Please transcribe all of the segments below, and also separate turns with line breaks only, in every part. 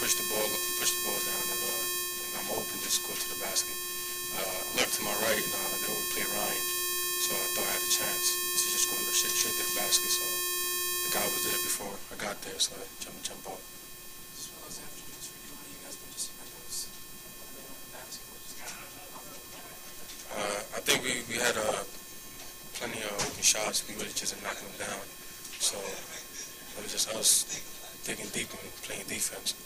push the ball down, and I'm open, just go to the basket. I looked to my right, and they would play Ryan, so I thought I had a chance to just go straight to the basket. So the guy was there before I got there, so I jump out.
As well as afternoons for you guys been just like those basketball, just kind of
I think we had plenty of open shots. We really just knocking them down. So it was just us digging deep and playing defense.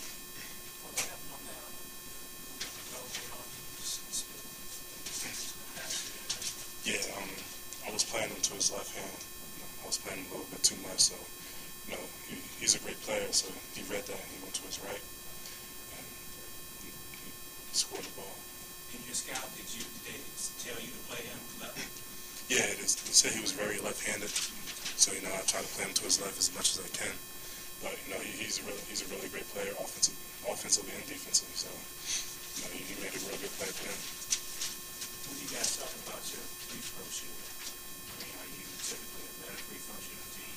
Yeah, I was playing him to his left hand. I was playing him a little bit too much, so he's a great player. So he read that and he went to his right, and he scored the ball.
In your scout, did they tell you to play him left?
Yeah, they said he was very left-handed, so I try to play him to his left as much as I can. But he's a really great player, offensively and defensively. So he made a real good play for him.
When you guys talk about your free throw shooting, I mean, are you typically a better free throw shooting team?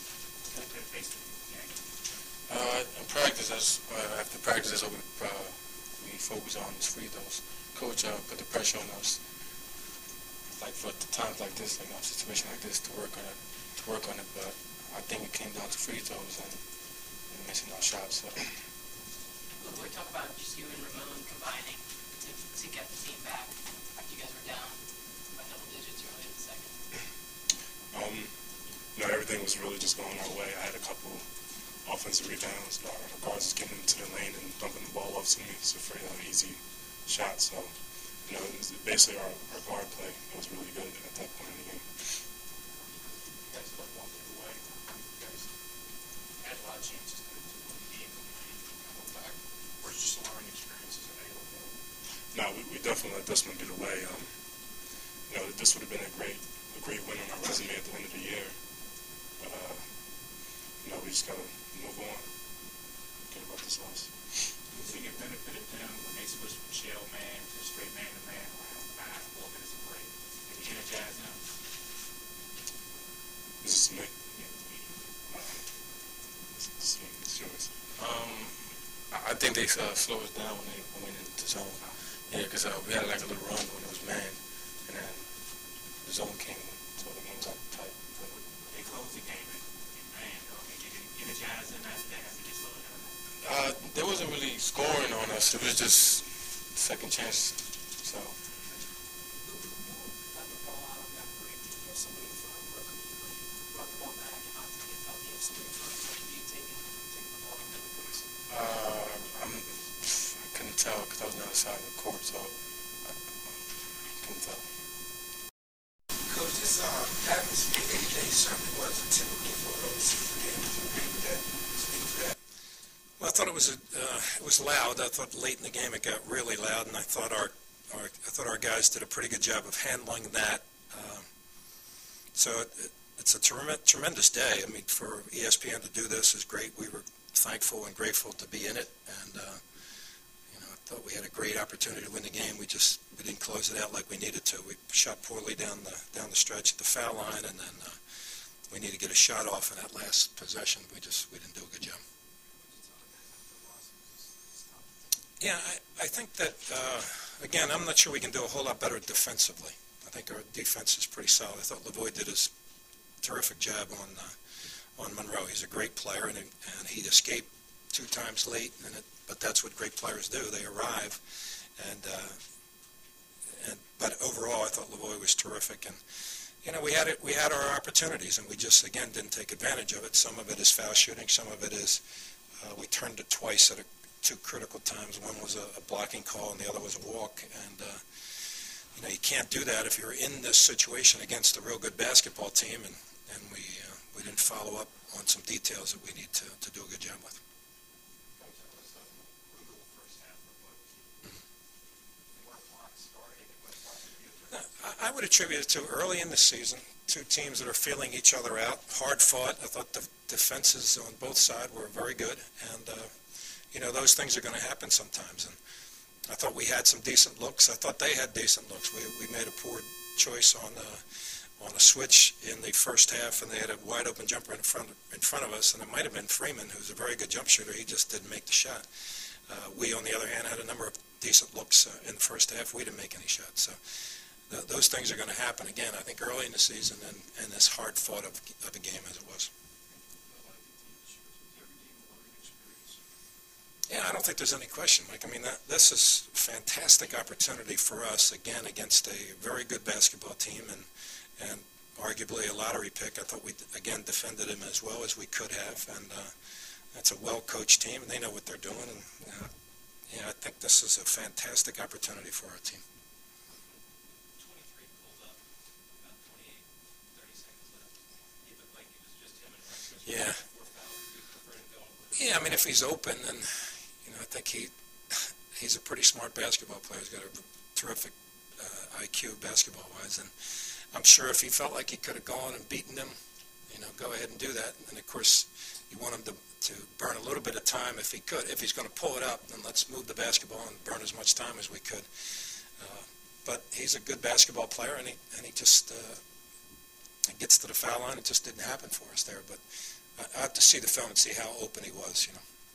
In practice, after practice, that's what we focus on is free throws. Coach put the pressure on us, like for the times like this, like a situation like this, to work on it. But I think it came down to free throws and missing our shots. So.
Look, we talk about just you and Ramon combining to get the team back. You guys were down by double digits early in the second.
Everything was really just going our way. I had a couple offensive rebounds. Our guards was getting into the lane and dumping the ball off to me. It's a pretty easy shot. So, it was basically our guard play. It was really good at that point in the game.
You guys left one thing away. You guys had a lot of chances to win the game. Go back. Or just a learning experience as an A-level?
No, we definitely let this one get away. This would have been a great win on our resume at the end of the year. But, we just got to move on. Forget about this loss.
Do you think it benefited them when they switched from shell man to straight man-to-man around basketball minutes of break? Did it energize them?
This is me.
Yeah,
It's yours.
I think they slowed us down when they went into zone. Yeah, because we had like a little run when it was man, and then the zone came, so the game got tight.
They closed the game in man, though. Did it energize them after that? Did they slow it down?
There wasn't really scoring on us. It was just second chance. So. I couldn't tell because I was on the other side of the court, so I couldn't tell.
Coach, this atmosphere 8 days certainly wasn't typical for a early season game. Would you agree with that? Speak to that.
Well, I thought it was loud. I thought late in the game it got really loud, and I thought our guys did a pretty good job of handling that. So it's a tremendous day. I mean, for ESPN to do this is great. We were thankful and grateful to be in it, and I thought we had a great opportunity to win the game. We didn't close it out like we needed to. We shot poorly down the stretch at the foul line, and then we needed to get a shot off in that last possession. We didn't do a good job. Yeah, I think that again, I'm not sure we can do a whole lot better defensively. I think our defense is pretty solid. I thought Lavoie did his terrific job on Monroe. He's a great player, and he escaped 2 times late. But that's what great players do. They arrive, but overall, I thought Lavoie was terrific. And we had our opportunities, and we just again didn't take advantage of it. Some of it is foul shooting. Some of it is we turned it twice at 2 critical times. One was a blocking call, and the other was a walk. And you can't do that if you're in this situation against a real good basketball team. And we didn't follow up on some details that we need to do a good job with. I would attribute it to early in the season, 2 teams that are feeling each other out, hard fought. I thought the defenses on both sides were very good, and those things are going to happen sometimes. And I thought we had some decent looks. I thought they had decent looks. We made a poor choice on a switch in the first half, and they had a wide open jumper in front of us, and it might have been Freeman, who's a very good jump shooter. He just didn't make the shot. We, on the other hand, had a number of decent looks in the first half. We didn't make any shots. So those things are going to happen again, I think, early in the season and as hard fought of a game as it was. Yeah, I don't think there's any question, Mike. I mean, this is a fantastic opportunity for us, again, against a very good basketball team and arguably a lottery pick. I thought we, again, defended him as well as we could have, and that's a well-coached team, and they know what they're doing. And yeah, I think this is a fantastic opportunity for our team.
23 pulled up, about 28, 30 seconds left. It looked like it was just him and Rutgers.
Yeah. Yeah, I mean, if he's open, then, I think he's a pretty smart basketball player. He's got a terrific IQ basketball-wise, and I'm sure if he felt like he could have gone and beaten them, go ahead and do that. And, of course, you want him to burn a little bit of time if he could. If he's going to pull it up, then let's move the basketball and burn as much time as we could. But he's a good basketball player, and he just gets to the foul line. It just didn't happen for us there. But I have to see the film and see how open he was,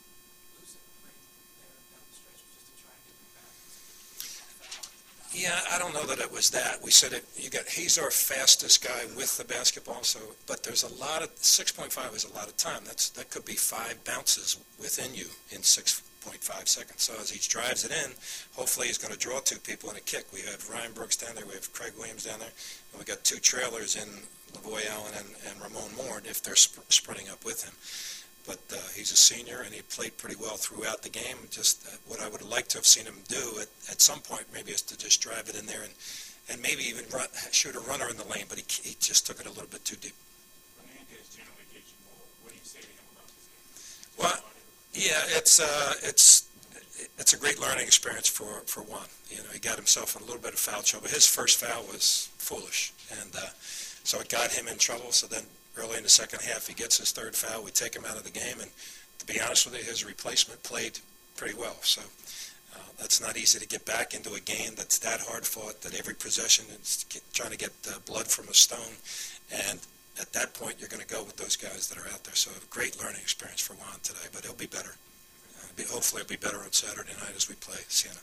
Yeah, I don't know that it was that. We said he's our fastest guy with the basketball, but there's a lot of, 6.5 is a lot of time. That could be 5 bounces within you in 6.5 seconds. So as he drives it in, hopefully he's going to draw 2 people in a kick. We have Ryan Brooks down there, we have Craig Williams down there, and we got 2 trailers in Lavoy Allen and Ramon Moore if they're sprinting up with him. But he's a senior, and he played pretty well throughout the game. Just what I would like to have seen him do at some point maybe is to just drive it in there and maybe even shoot a runner in the lane, but he just took it a little bit too deep.
Hernandez generally gets you more. What do you say to him about this game?
Well, yeah, it's a great learning experience for Juan. He got himself in a little bit of foul trouble. His first foul was foolish, and so it got him in trouble. So then early in the second half, he gets his 3rd foul. We take him out of the game, and to be honest with you, his replacement played pretty well. So that's not easy to get back into a game that's that hard fought, that every possession is trying to get blood from a stone. And at that point, you're going to go with those guys that are out there. So a great learning experience for Juan today, but he'll be better. Hopefully it'll be better on Saturday night as we play Siena.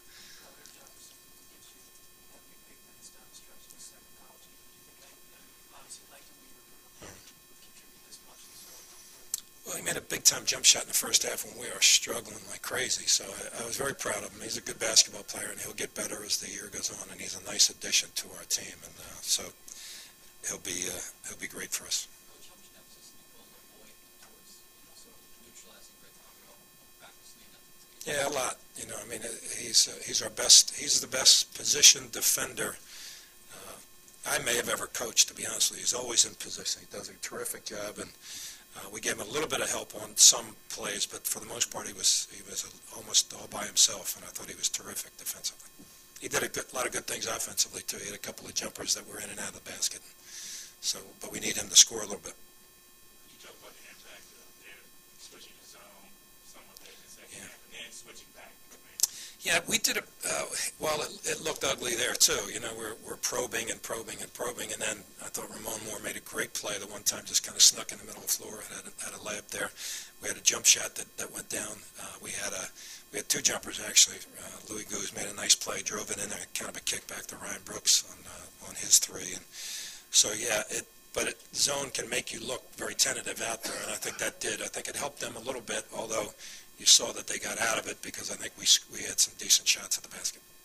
Well, he made a big-time jump shot in the first half when we were struggling like crazy, so I was very proud of him. He's a good basketball player, and he'll get better as the year goes on, and he's a nice addition to our team, and so he'll be great for us. Yeah, a lot. I mean, he's our best. He's the best position defender I may have ever coached, to be honest with you. He's always in position. He does a terrific job, and we gave him a little bit of help on some plays, but for the most part, he was almost all by himself, and I thought he was terrific defensively. He did a lot of good things offensively too. He had a couple of jumpers that were in and out of the basket. So, but we need him to score a little bit.
You talk about the impact of their switching the zone, somewhat late in the second half, and then switching back.
Yeah, we did well, it looked ugly there too. We're probing and probing and probing, and then I thought Ramon Moore made a great play the one time, just kind of snuck in the middle of the floor and had a layup there. We had a jump shot that went down. We had 2 jumpers actually. Louis Guz made a nice play, drove it in there, kind of a kickback to Ryan Brooks on his 3. And so yeah, but zone can make you look very tentative out there, and I think that did. I think it helped them a little bit, although you saw that they got out of it because I think we had some decent shots at the basket.